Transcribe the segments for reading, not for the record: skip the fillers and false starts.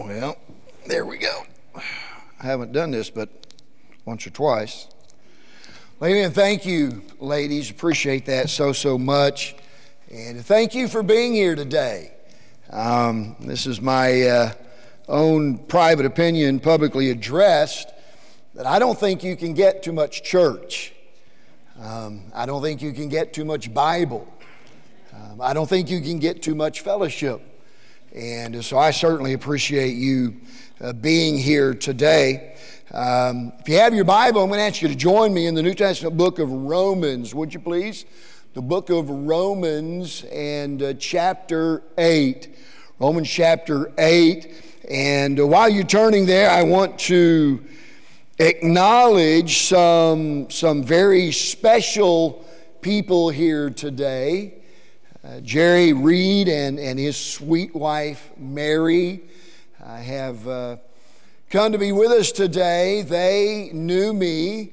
Well, there we go. I haven't done this but once or twice. Amen. Thank you, ladies. Appreciate that so much. And thank you for being here today. This is my own private opinion, publicly addressed, that I don't think you can get too much church. I don't think you can get too much Bible. I don't think you can get too much fellowship. And so I certainly appreciate you being here today. If you have your Bible, I'm going to ask you to join me in the New Testament book of Romans, would you please? The book of Romans and chapter 8. Romans chapter 8. And while you're turning there, I want to acknowledge some very special people here today. Jerry Reed and his sweet wife, Mary, have come to be with us today. They knew me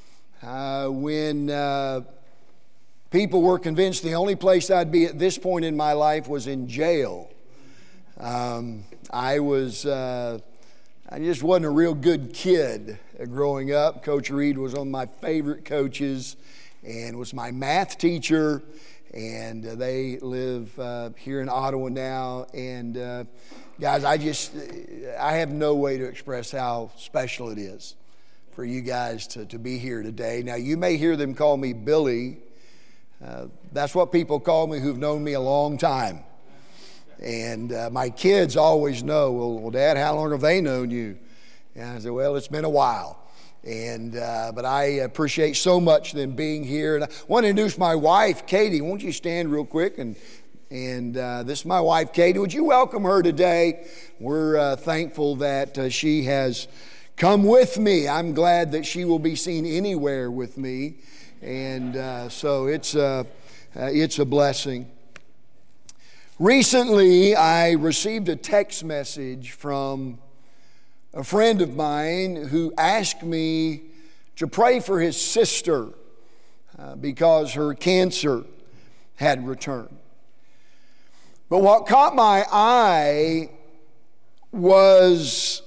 when people were convinced the only place I'd be at this point in my life was in jail. I just wasn't a real good kid growing up. Coach Reed was one of my favorite coaches and was my math teacher. And they live here in Ottawa now. And guys, I have no way to express how special it is for you guys to be here today. Now, you may hear them call me Billy. That's what people call me who've known me a long time. And my kids always know, well, Dad, how long have they known you? And I said, well, it's been a while. And but I appreciate so much them being here. And I want to introduce my wife, Katie. Won't you stand real quick? And this is my wife, Katie. Would you welcome her today? We're thankful that she has come with me. I'm glad that she will be seen anywhere with me. And so it's a blessing. Recently, I received a text message from a friend of mine who asked me to pray for his sister because her cancer had returned. But what caught my eye was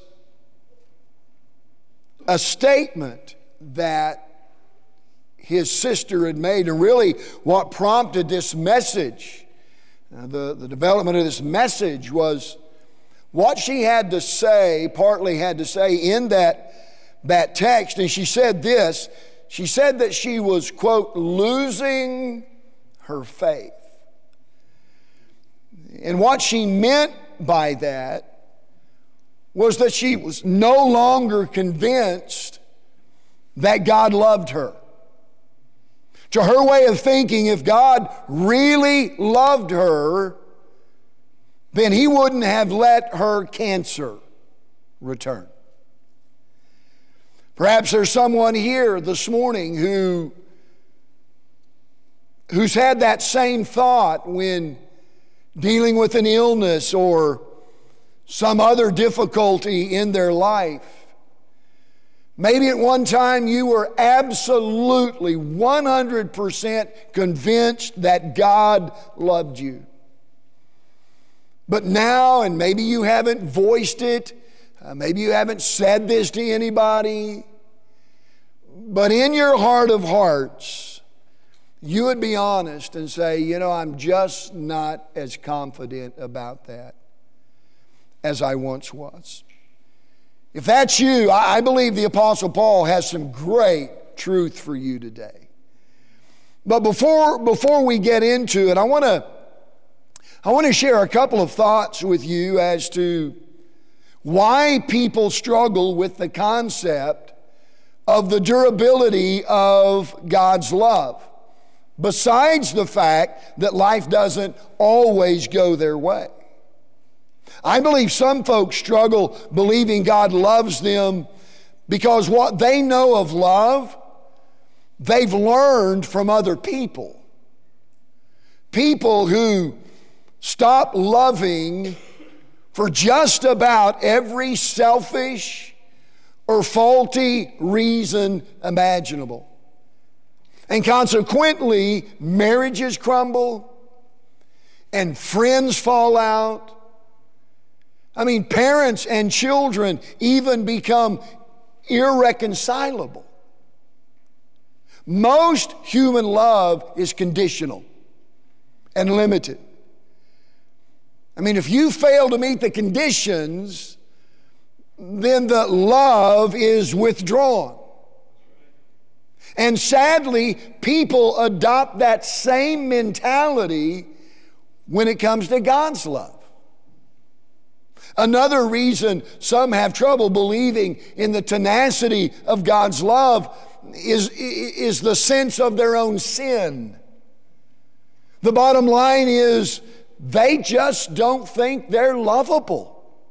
a statement that his sister had made, and really what prompted this message, the development of this message was what she had to say, partly had to say in that text. And she said this, she said that she was, quote, losing her faith. And what she meant by that was that she was no longer convinced that God loved her. To her way of thinking, if God really loved her, then He wouldn't have let her cancer return. Perhaps there's someone here this morning who's had that same thought when dealing with an illness or some other difficulty in their life. Maybe at one time you were absolutely 100% convinced that God loved you. But now, and maybe you haven't voiced it, maybe you haven't said this to anybody, but in your heart of hearts, you would be honest and say, I'm just not as confident about that as I once was. If that's you, I believe the Apostle Paul has some great truth for you today. But before we get into it, I want to share a couple of thoughts with you as to why people struggle with the concept of the durability of God's love, besides the fact that life doesn't always go their way. I believe some folks struggle believing God loves them because what they know of love, they've learned from other people. People who stop loving for just about every selfish or faulty reason imaginable. And consequently, marriages crumble and friends fall out. I mean, parents and children even become irreconcilable. Most human love is conditional and limited. I mean, if you fail to meet the conditions, then the love is withdrawn. And sadly, people adopt that same mentality when it comes to God's love. Another reason some have trouble believing in the tenacity of God's love is the sense of their own sin. The bottom line is they just don't think they're lovable.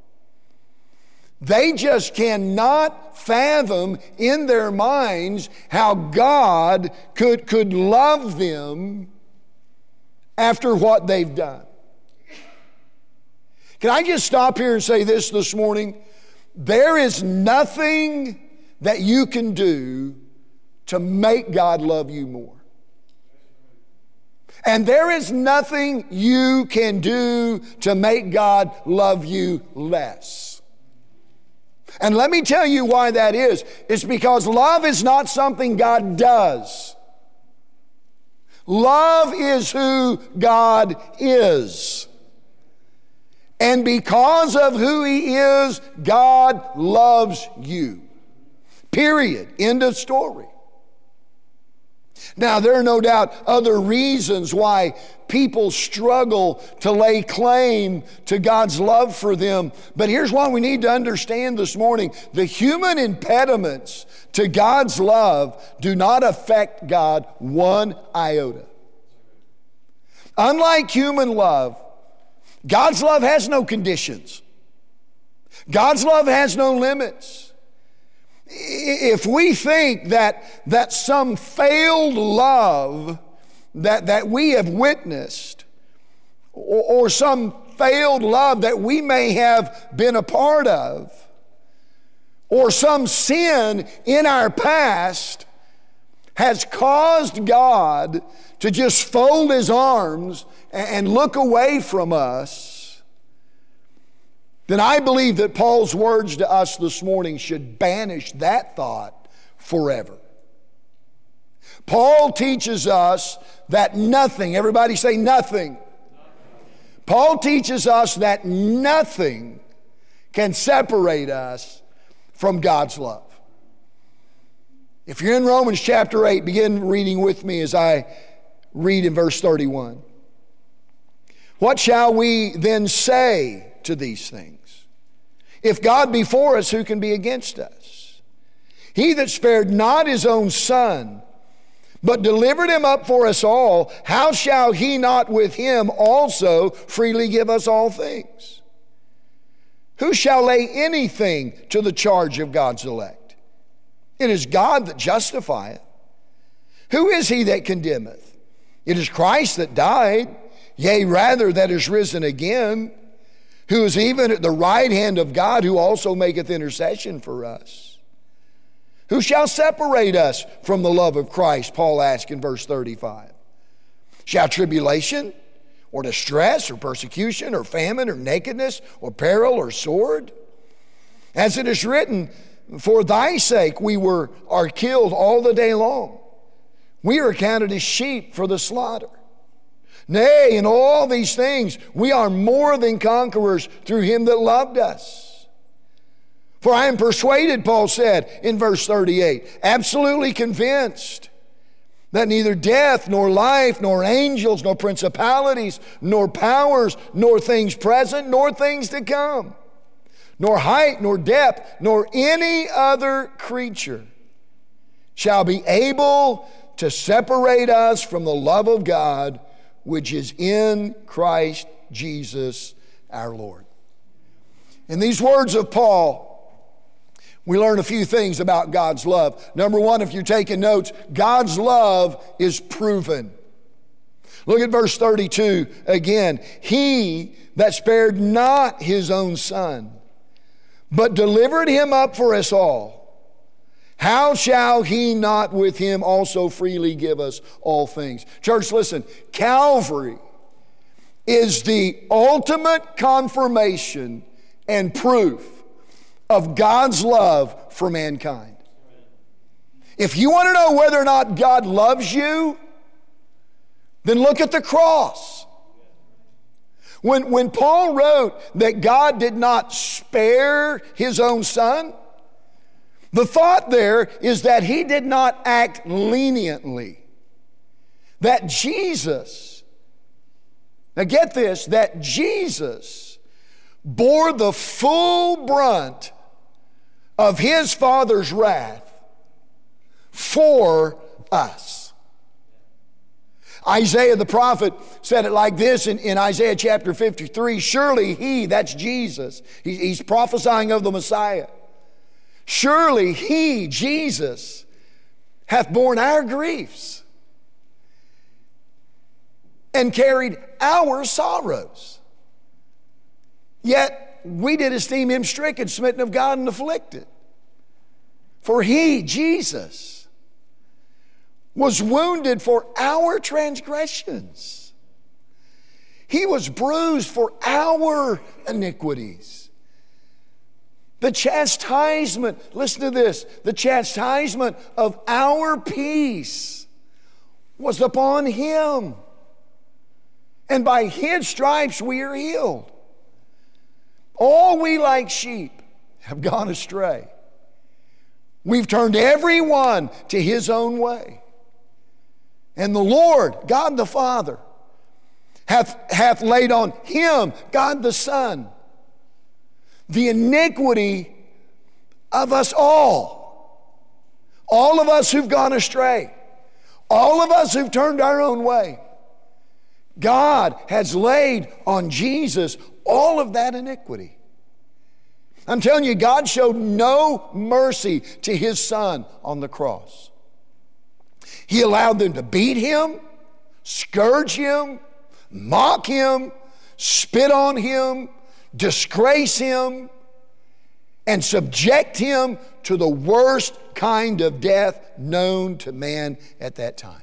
They just cannot fathom in their minds how God could love them after what they've done. Can I just stop here and say this morning? There is nothing that you can do to make God love you more. And there is nothing you can do to make God love you less. And let me tell you why that is. It's because love is not something God does. Love is who God is. And because of who He is, God loves you. Period. End of story. Now, there are no doubt other reasons why people struggle to lay claim to God's love for them. But here's what we need to understand this morning. The human impediments to God's love do not affect God one iota. Unlike human love, God's love has no conditions. God's love has no limits. If we think that some failed love that we have witnessed, or some failed love that we may have been a part of, or some sin in our past has caused God to just fold His arms and look away from us, then I believe that Paul's words to us this morning should banish that thought forever. Paul teaches us that nothing, everybody say nothing. Paul teaches us that nothing can separate us from God's love. If you're in Romans chapter 8, begin reading with me as I read in verse 31. What shall we then say to these things? If God be for us, who can be against us? He that spared not His own Son, but delivered Him up for us all, how shall He not with Him also freely give us all things? Who shall lay anything to the charge of God's elect? It is God that justifieth. Who is he that condemneth? It is Christ that died, yea, rather that is risen again, who is even at the right hand of God, who also maketh intercession for us. Who shall separate us from the love of Christ? Paul asks in verse 35. Shall tribulation, or distress, or persecution, or famine, or nakedness, or peril, or sword? As it is written, for thy sake we are killed all the day long. We are counted as sheep for the slaughter. Nay, in all these things we are more than conquerors through Him that loved us. For I am persuaded, Paul said in verse 38, absolutely convinced that neither death, nor life, nor angels, nor principalities, nor powers, nor things present, nor things to come, nor height, nor depth, nor any other creature shall be able to separate us from the love of God, which is in Christ Jesus our Lord. In these words of Paul, we learn a few things about God's love. Number one, if you're taking notes, God's love is proven. Look at verse 32 again. He that spared not His own Son, but delivered Him up for us all, how shall He not with Him also freely give us all things? Church, listen, Calvary is the ultimate confirmation and proof of God's love for mankind. If you want to know whether or not God loves you, then look at the cross. When Paul wrote that God did not spare His own Son, the thought there is that He did not act leniently. That Jesus, now get this, that Jesus bore the full brunt of His Father's wrath for us. Isaiah the prophet said it like this in Isaiah chapter 53, surely He, that's Jesus, he's prophesying of the Messiah, surely He, Jesus, hath borne our griefs and carried our sorrows. Yet we did esteem Him stricken, smitten of God, and afflicted. For He, Jesus, was wounded for our transgressions. He was bruised for our iniquities. The chastisement, listen to this, the chastisement of our peace was upon Him. And by His stripes we are healed. All we like sheep have gone astray. We've turned every one to his own way. And the Lord, God the Father, hath laid on Him, God the Son, the iniquity of us all. All of us who've gone astray. All of us who've turned our own way. God has laid on Jesus all of that iniquity. I'm telling you, God showed no mercy to His Son on the cross. He allowed them to beat Him, scourge Him, mock Him, spit on Him, disgrace Him, and subject Him to the worst kind of death known to man at that time.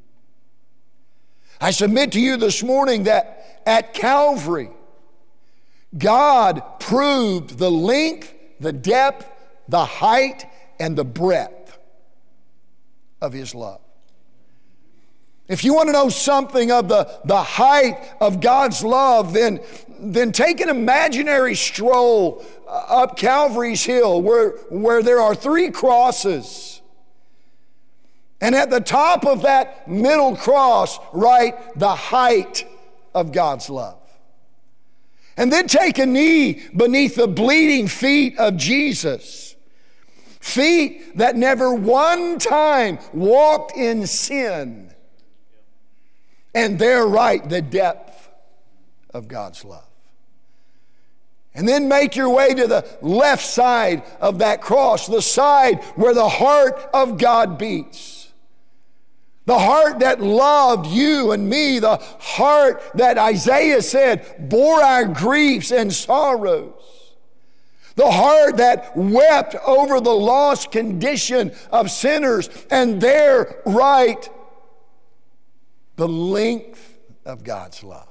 I submit to you this morning that at Calvary, God proved the length, the depth, the height, and the breadth of His love. If you want to know something of the height of God's love, then take an imaginary stroll up Calvary's Hill where there are 3 crosses. And at the top of that middle cross, write the height of God's love. And then take a knee beneath the bleeding feet of Jesus. Feet that never one time walked in sin. And there write the depth of God's love. And then make your way to the left side of that cross, the side where the heart of God beats. The heart that loved you and me, the heart that Isaiah said bore our griefs and sorrows. The heart that wept over the lost condition of sinners, and there write the length of God's love.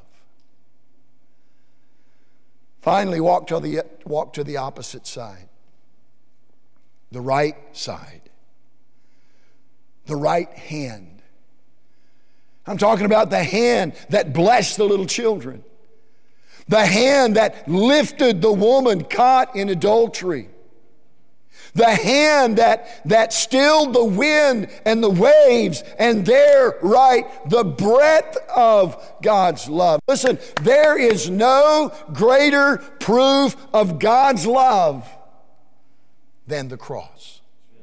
Finally, walk to the opposite side, the right side, the right hand. I'm talking about the hand that blessed the little children, the hand that lifted the woman caught in adultery, the hand that stilled the wind and the waves, and there write the breadth of God's love. Listen, there is no greater proof of God's love than the cross.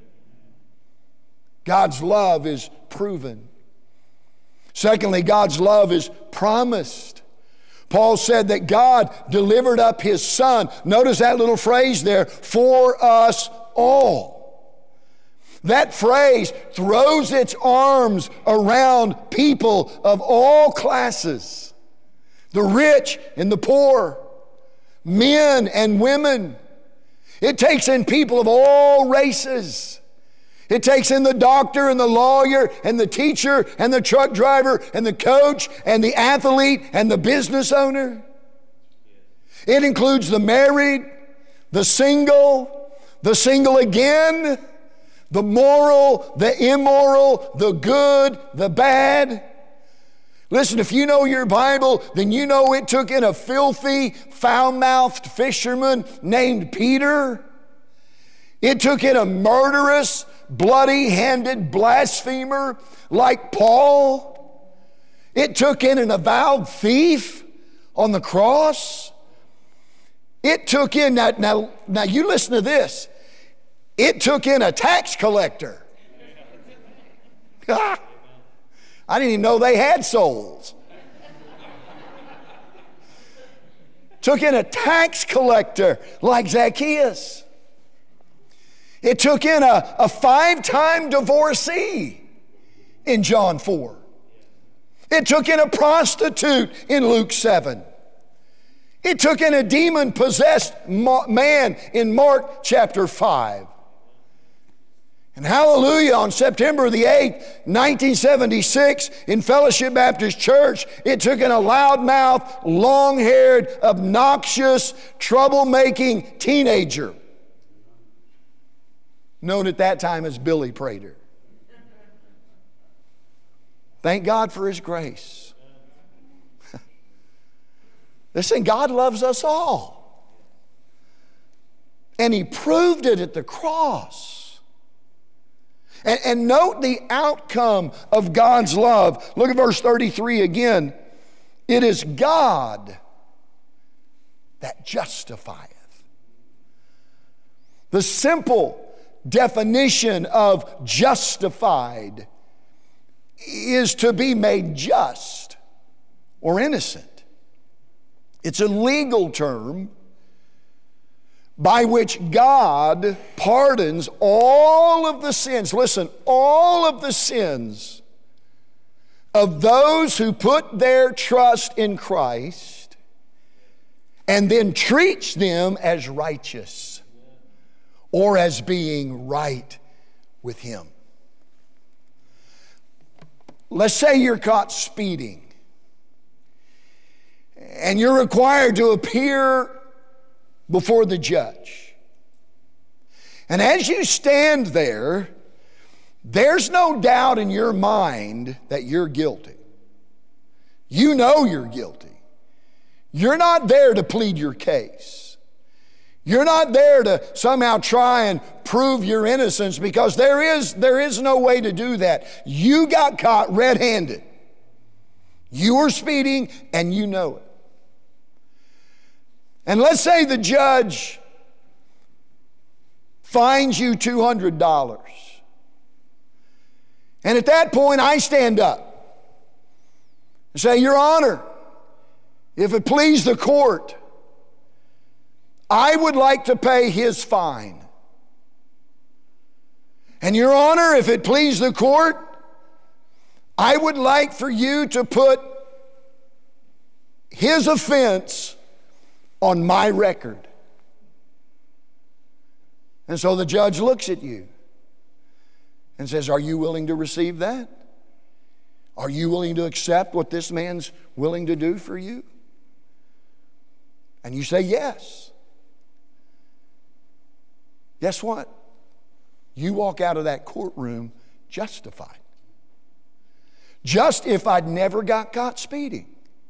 God's love is proven. Secondly, God's love is promised. Paul said that God delivered up His Son. Notice that little phrase there, for us all. That phrase throws its arms around people of all classes, the rich and the poor, men and women. It takes in people of all races. It takes in the doctor and the lawyer and the teacher and the truck driver and the coach and the athlete and the business owner. It includes the married the single again, the moral, the immoral, the good, the bad. Listen, if you know your Bible, then you know it took in a filthy, foul-mouthed fisherman named Peter. It took in a murderous, bloody-handed blasphemer like Paul. It took in an avowed thief on the cross. It took in, now you listen to this. It took in a tax collector. I didn't even know they had souls. Took in a tax collector like Zacchaeus. It took in a 5-time divorcee in John 4. It took in a prostitute in Luke 7. It took in a demon-possessed man in Mark chapter 5. And hallelujah, on September the 8th, 1976, in Fellowship Baptist Church, it took in a loudmouth, long-haired, obnoxious, troublemaking teenager known at that time as Billy Prater. Thank God for His grace. Listen, God loves us all. And He proved it at the cross. And note the outcome of God's love. Look at verse 33 again. It is God that justifieth. The simple definition of justified is to be made just or innocent. It's a legal term by which God pardons all of the sins, listen, all of the sins of those who put their trust in Christ and then treats them as righteous or as being right with Him. Let's say you're caught speeding and you're required to appear before the judge. And as you stand there, there's no doubt in your mind that you're guilty. You know you're guilty. You're not there to plead your case. You're not there to somehow try and prove your innocence, because there is no way to do that. You got caught red-handed. You were speeding and you know it. And let's say the judge fines you $200. And at that point, I stand up and say, Your Honor, if it please the court, I would like to pay his fine. And Your Honor, if it please the court, I would like for you to put his offense on my record. And so the judge looks at you and says, Are you willing to receive that? Are you willing to accept what this man's willing to do for you? And you say yes. Guess what? You walk out of that courtroom justified. Just if I'd never got caught speeding.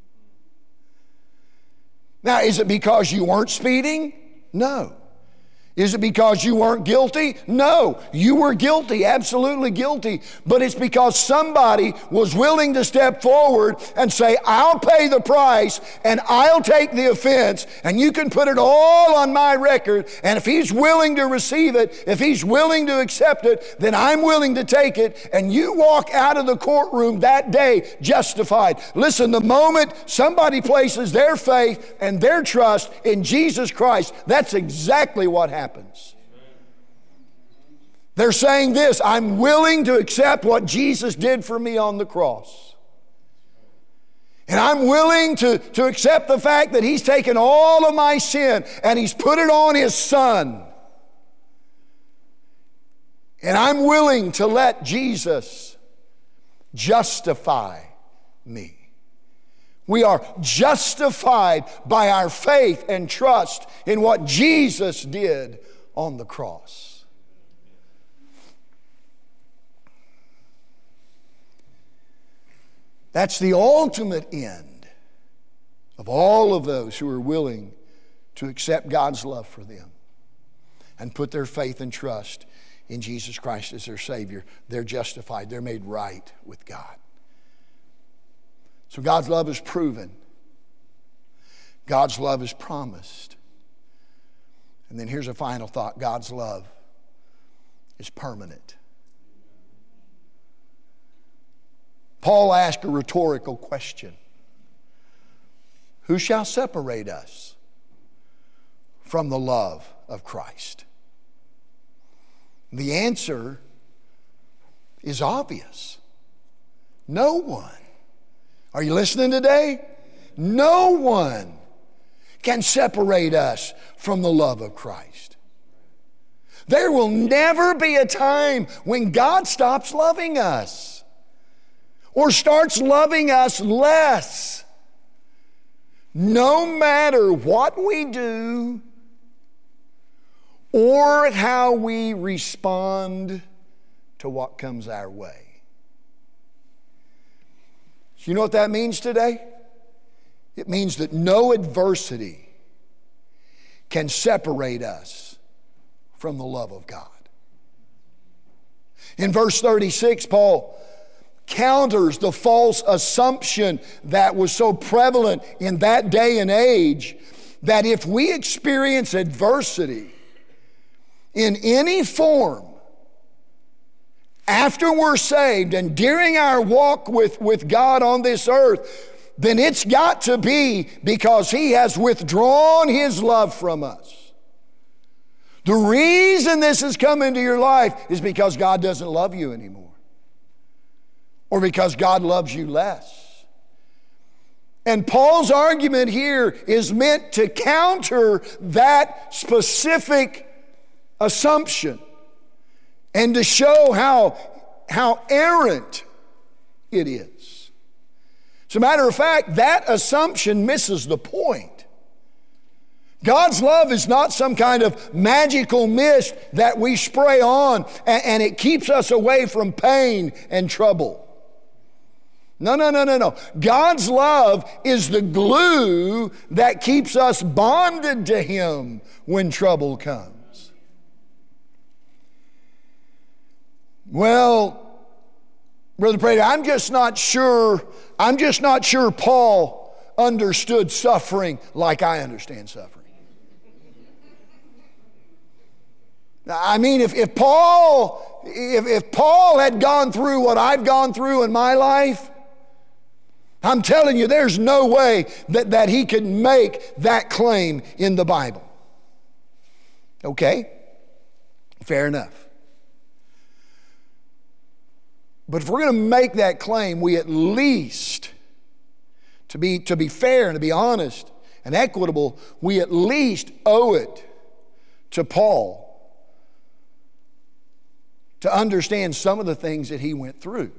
Now, is it because you weren't speeding? No. Is it because you weren't guilty? No. You were guilty, absolutely guilty. But it's because somebody was willing to step forward and say, I'll pay the price and I'll take the offense, and you can put it all on my record. And if he's willing to receive it, if he's willing to accept it, then I'm willing to take it. And you walk out of the courtroom that day justified. Listen, the moment somebody places their faith and their trust in Jesus Christ, that's exactly what happens. They're saying this: I'm willing to accept what Jesus did for me on the cross. And I'm willing to accept the fact that He's taken all of my sin and He's put it on His Son. And I'm willing to let Jesus justify me. We are justified by our faith and trust in what Jesus did on the cross. That's the ultimate end of all of those who are willing to accept God's love for them and put their faith and trust in Jesus Christ as their Savior. They're justified. They're made right with God. So God's love is proven. God's love is promised. And then here's a final thought. God's love is permanent. Paul asked a rhetorical question. Who shall separate us from the love of Christ? The answer is obvious. No one. Are you listening today? No one can separate us from the love of Christ. There will never be a time when God stops loving us or starts loving us less. No matter what we do or how we respond to what comes our way. You know what that means today? It means that no adversity can separate us from the love of God. In verse 36, Paul counters the false assumption that was so prevalent in that day and age that if we experience adversity in any form after we're saved and during our walk with God on this earth, then it's got to be because He has withdrawn His love from us. The reason this has come into your life is because God doesn't love you anymore, or because God loves you less. And Paul's argument here is meant to counter that specific assumption and to show how errant it is. As a matter of fact, that assumption misses the point. God's love is not some kind of magical mist that we spray on and it keeps us away from pain and trouble. No. God's love is the glue that keeps us bonded to Him when trouble comes. Well, Brother Prater, I'm just not sure Paul understood suffering like I understand suffering. Now, I mean, if Paul had gone through what I've gone through in my life, I'm telling you, there's no way that he could make that claim in the Bible. Okay? Fair enough. But if we're going to make that claim, we at least, to be fair and to be honest and equitable, we at least owe it to Paul to understand some of the things that he went through.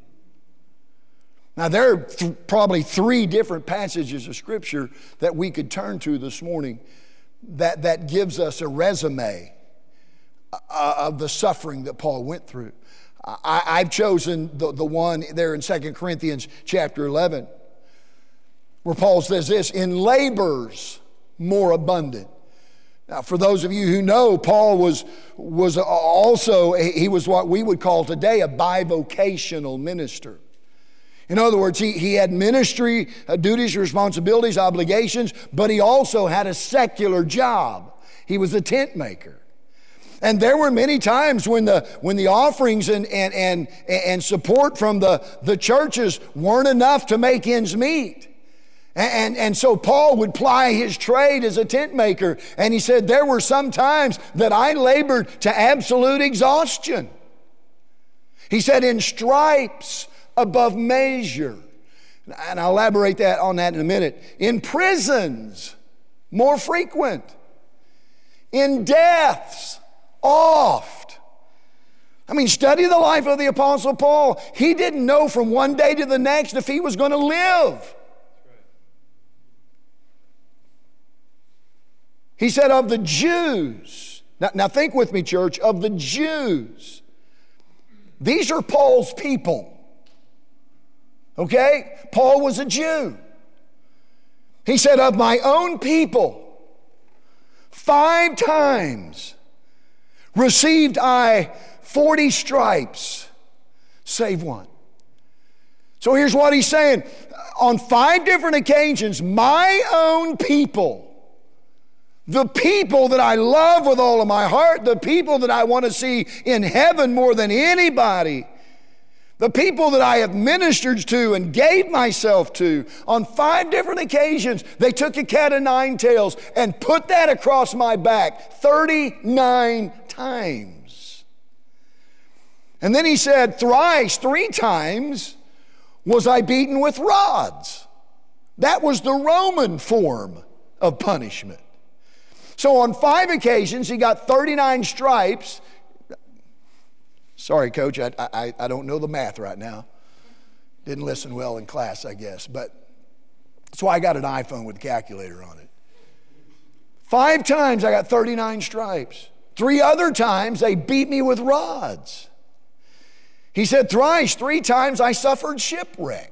Now, there are probably 3 different passages of Scripture that we could turn to this morning that gives us a resume of the suffering that Paul went through. I've chosen the one there in 2 Corinthians chapter 11, where Paul says this, in labors more abundant. Now, for those of you who know, Paul was also, he was what we would call today a bivocational minister. In other words, he had ministry duties, responsibilities, obligations, but he also had a secular job. He was a tent maker. And there were many times when the offerings and support from the churches weren't enough to make ends meet. And so Paul would ply his trade as a tent maker. And he said, there were some times that I labored to absolute exhaustion. He said, in stripes above measure. And I'll elaborate on that in a minute. In prisons, more frequent. In deaths, oft. I mean, study the life of the Apostle Paul. He didn't know from one day to the next if he was going to live. He said, of the Jews. Now think with me, church, of the Jews. These are Paul's people. Okay? Paul was a Jew. He said, of my own people, 5 times received I 40 stripes, save one. So here's what he's saying. On 5 different occasions, my own people, the people that I love with all of my heart, the people that I want to see in heaven more than anybody, the people that I have ministered to and gave myself to, on 5 different occasions, they took a cat of 9 tails and put that across my back 39 times. And then he said, thrice, 3 times, was I beaten with rods. That was the Roman form of punishment. So on 5 occasions, he got 39 stripes. Sorry, Coach, I don't know the math right now. Didn't listen well in class, I guess. But that's why I got an iPhone with a calculator on it. 5 times I got 39 stripes. 3 other times they beat me with rods. He said thrice, 3 times I suffered shipwreck.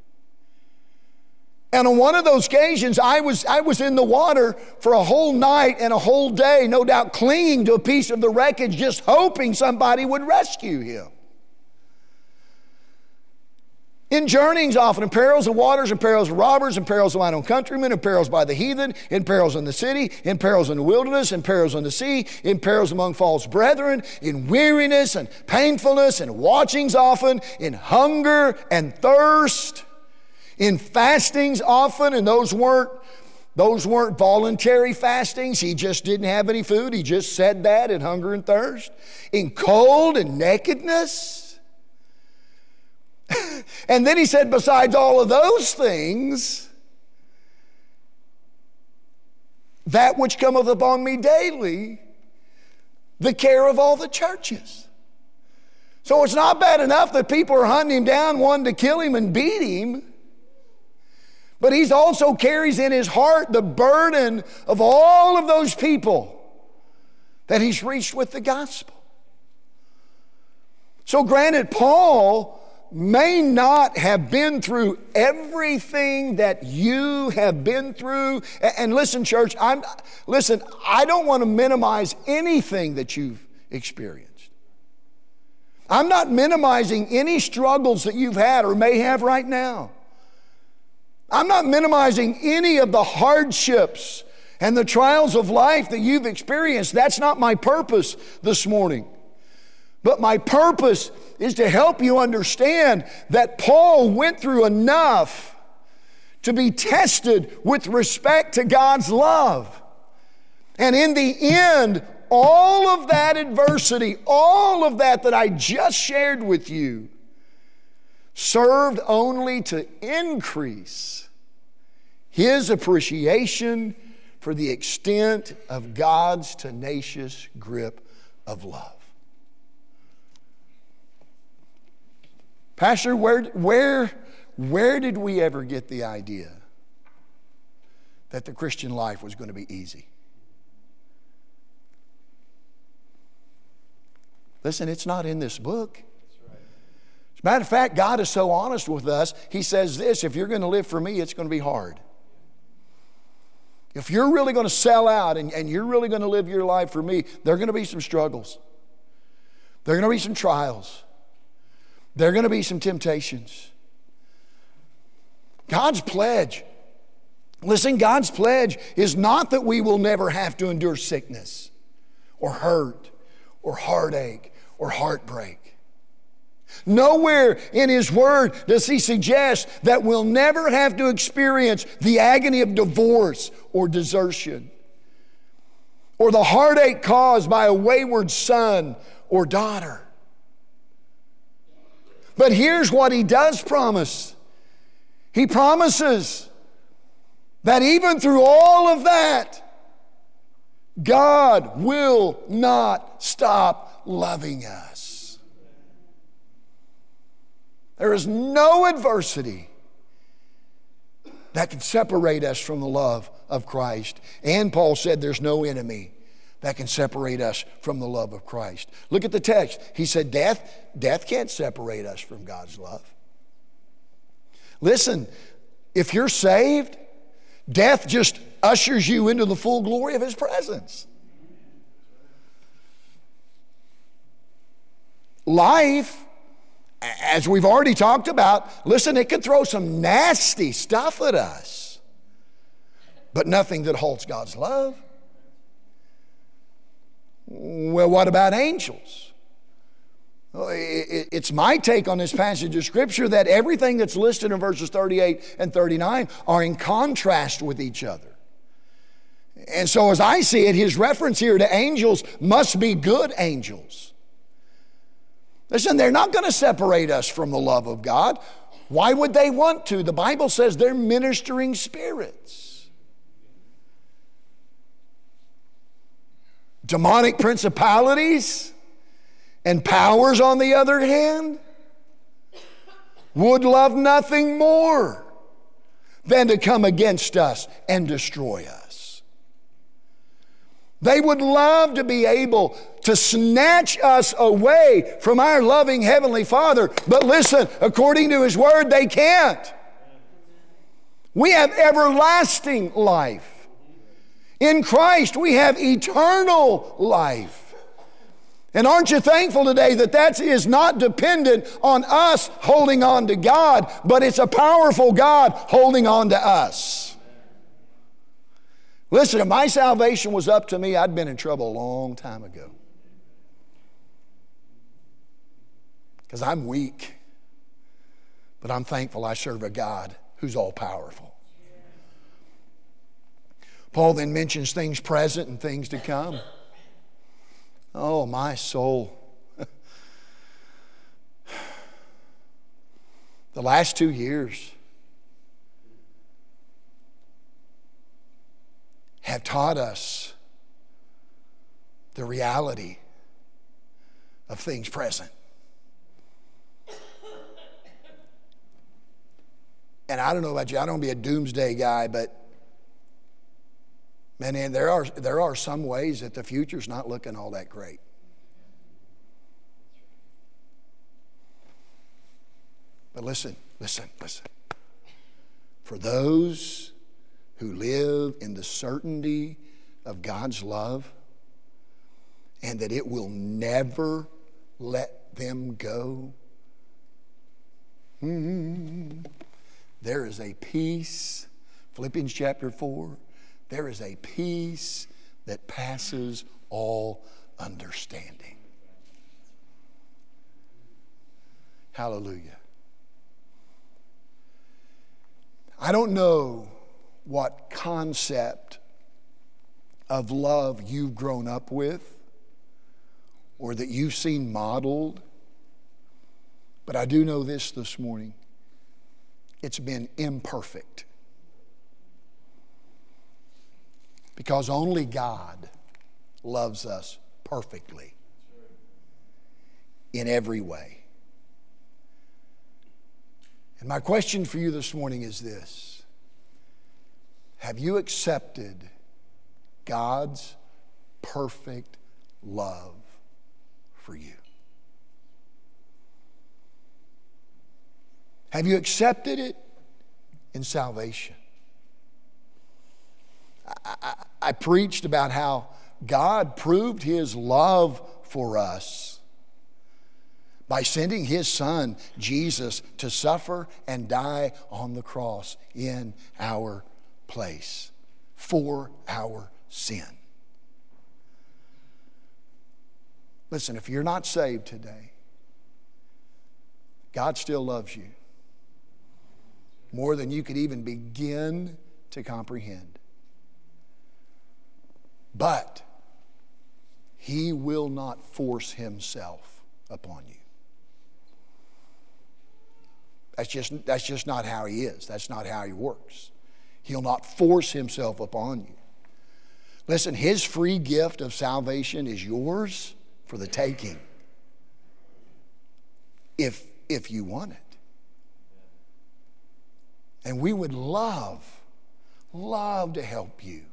And on one of those occasions, I was in the water for a whole night and a whole day, no doubt clinging to a piece of the wreckage, just hoping somebody would rescue him. In journeyings often, in perils of waters, in perils of robbers, in perils of mine own countrymen, in perils by the heathen, in perils in the city, in perils in the wilderness, in perils on the sea, in perils among false brethren, in weariness and painfulness, and watchings often, in hunger and thirst, in fastings often, and those weren't voluntary fastings. He just didn't have any food. He just said that in hunger and thirst. In cold and nakedness. And then he said, besides all of those things, that which cometh upon me daily, the care of all the churches. So it's not bad enough that people are hunting him down, wanting to kill him and beat him. But he also carries in his heart the burden of all of those people that he's reached with the gospel. So granted, Paul may not have been through everything that you have been through. And listen, church, I don't want to minimize anything that you've experienced. I'm not minimizing any struggles that you've had or may have right now. I'm not minimizing any of the hardships and the trials of life that you've experienced. That's not my purpose this morning. But my purpose is to help you understand that Paul went through enough to be tested with respect to God's love. And in the end, all of that adversity, all of that I just shared with you, served only to increase his appreciation for the extent of God's tenacious grip of love. Pastor, where did we ever get the idea that the Christian life was going to be easy? Listen, it's not in this book. As a matter of fact, God is so honest with us. He says this, if you're going to live for me, it's going to be hard. If you're really going to sell out and you're really going to live your life for me, there are going to be some struggles. There are going to be some trials. There are going to be some temptations. God's pledge, listen, God's pledge is not that we will never have to endure sickness or hurt or heartache or heartbreak. Nowhere in His Word does He suggest that we'll never have to experience the agony of divorce or desertion or the heartache caused by a wayward son or daughter. But here's what He does promise. He promises that even through all of that, God will not stop loving us. There is no adversity that can separate us from the love of Christ. And Paul said there's no enemy that can separate us from the love of Christ. Look at the text. He said death can't separate us from God's love. Listen, if you're saved, death just ushers you into the full glory of His presence. Life, as we've already talked about, listen, it can throw some nasty stuff at us, but nothing that halts God's love. Well, what about angels? It's my take on this passage of Scripture that everything that's listed in verses 38 and 39 are in contrast with each other. And so as I see it, his reference here to angels must be good angels. Listen, they're not going to separate us from the love of God. Why would they want to? The Bible says they're ministering spirits. Demonic principalities and powers, on the other hand, would love nothing more than to come against us and destroy us. They would love to be able to snatch us away from our loving Heavenly Father. But listen, according to His Word, they can't. We have everlasting life. In Christ, we have eternal life. And aren't you thankful today that that is not dependent on us holding on to God, but it's a powerful God holding on to us? Listen, if my salvation was up to me, I'd been in trouble a long time ago. Because I'm weak. But I'm thankful I serve a God who's all powerful. Paul then mentions things present and things to come. Oh, my soul. The last 2 years have taught us the reality of things present. And I don't know about you, I don't want to be a doomsday guy, but man, there are some ways that the future's not looking all that great. But listen. For those who live in the certainty of God's love and that it will never let them go, there is a peace. Philippians chapter 4. There is a peace that passes all understanding. Hallelujah. I don't know what concept of love you've grown up with or that you've seen modeled, but I do know this morning. It's been imperfect. Because only God loves us perfectly in every way. And my question for you this morning is this: have you accepted God's perfect love for you? Have you accepted it in salvation? I preached about how God proved His love for us by sending His Son, Jesus, to suffer and die on the cross in our place for our sin. Listen, if you're not saved today, God still loves you more than you could even begin to comprehend. But He will not force Himself upon you. That's just not how He is. That's not how He works. He'll not force Himself upon you. Listen, His free gift of salvation is yours for the taking, if you want it. And we would love to help you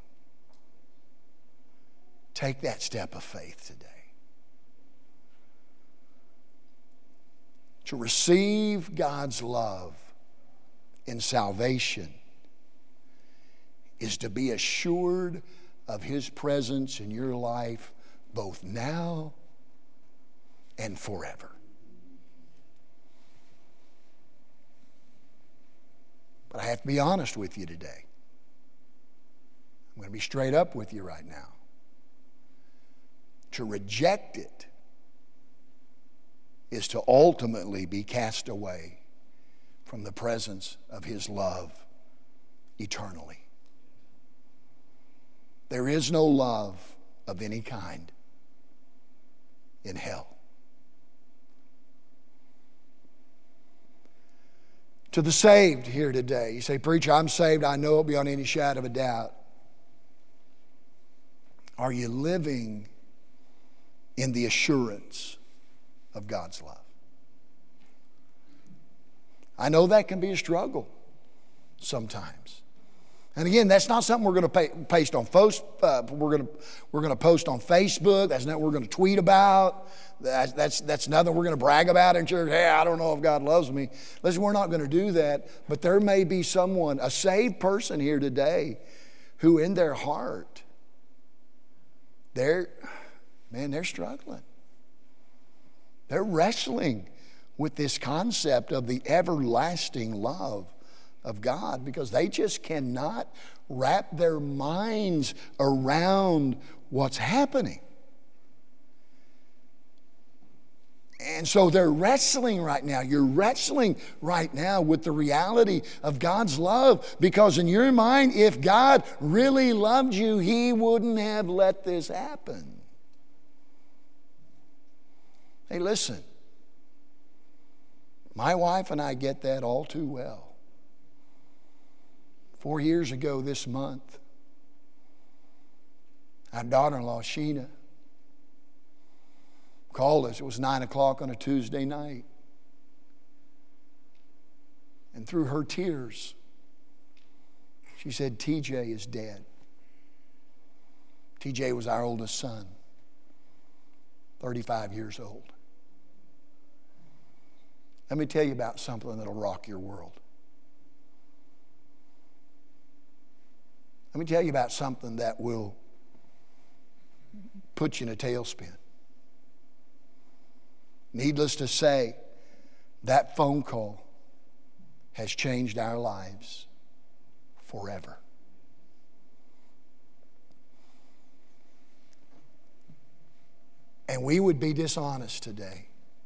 take that step of faith today. To receive God's love in salvation is to be assured of His presence in your life both now and forever. But I have to be honest with you today. I'm going to be straight up with you right now. To reject it is to ultimately be cast away from the presence of His love eternally. There is no love of any kind in hell. To the saved here today, you say, "Preacher, I'm saved. I know it beyond any shadow of a doubt." Are you living in the assurance of God's love? I know that can be a struggle sometimes. And again, that's not something we're going to paste on we're going to post on Facebook. That's not what we're going to tweet about. That's nothing we're going to brag about in church. Hey, I don't know if God loves me. Listen, we're not going to do that. But there may be someone, a saved person here today, who in their heart, they're struggling. They're wrestling with this concept of the everlasting love of God because they just cannot wrap their minds around what's happening. And so they're wrestling right now. You're wrestling right now with the reality of God's love because in your mind, if God really loved you, He wouldn't have let this happen. Hey, listen. My wife and I get that all too well. 4 years ago this month, our daughter-in-law, Sheena, called us. It was 9 o'clock on a Tuesday night. And through her tears, she said, TJ is dead. TJ was our oldest son, 35 years old. Let me tell you about something that'll rock your world. Let me tell you about something that will put you in a tailspin. Needless to say, that phone call has changed our lives forever. And we would be dishonest today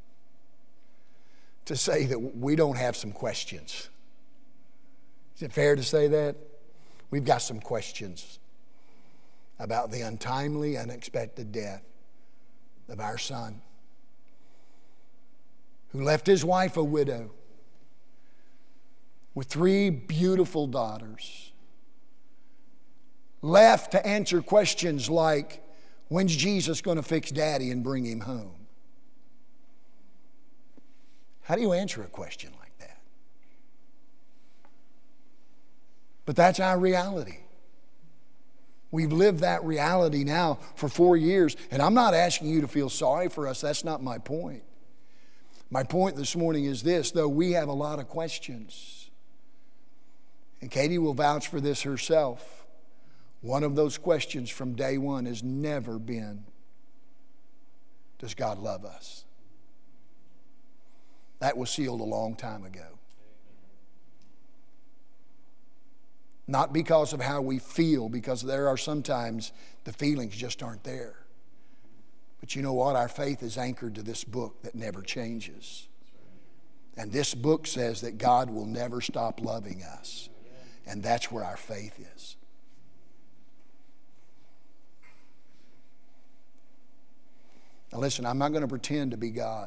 to say that we don't have some questions. Is it fair to say that? We've got some questions about the untimely, unexpected death of our son, who left his wife a widow with 3 beautiful daughters, left to answer questions like, when's Jesus going to fix Daddy and bring him home? How do you answer a question like that? But that's our reality. We've lived that reality now for 4 years, and I'm not asking you to feel sorry for us. That's not my point. My point this morning is this, though we have a lot of questions, and Katie will vouch for this herself, one of those questions from day one has never been, does God love us? That was sealed a long time ago. Not because of how we feel, because there are sometimes the feelings just aren't there. But you know what? Our faith is anchored to this book that never changes. And this book says that God will never stop loving us. And that's where our faith is. Now listen, I'm not going to pretend to be God,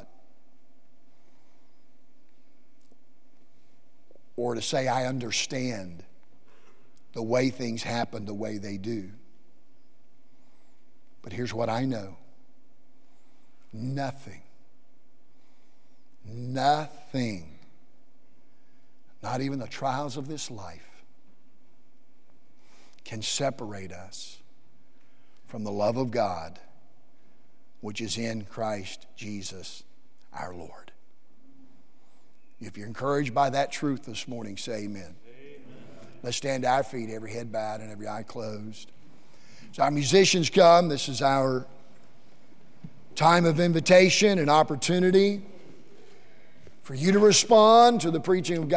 or to say I understand the way things happen the way they do. But here's what I know. Nothing not even the trials of this life, can separate us from the love of God which is in Christ Jesus our Lord. If you're encouraged by that truth this morning, say amen. Amen. Let's stand to our feet, every head bowed and every eye closed. As our musicians come, this is our time of invitation and opportunity for you to respond to the preaching of God.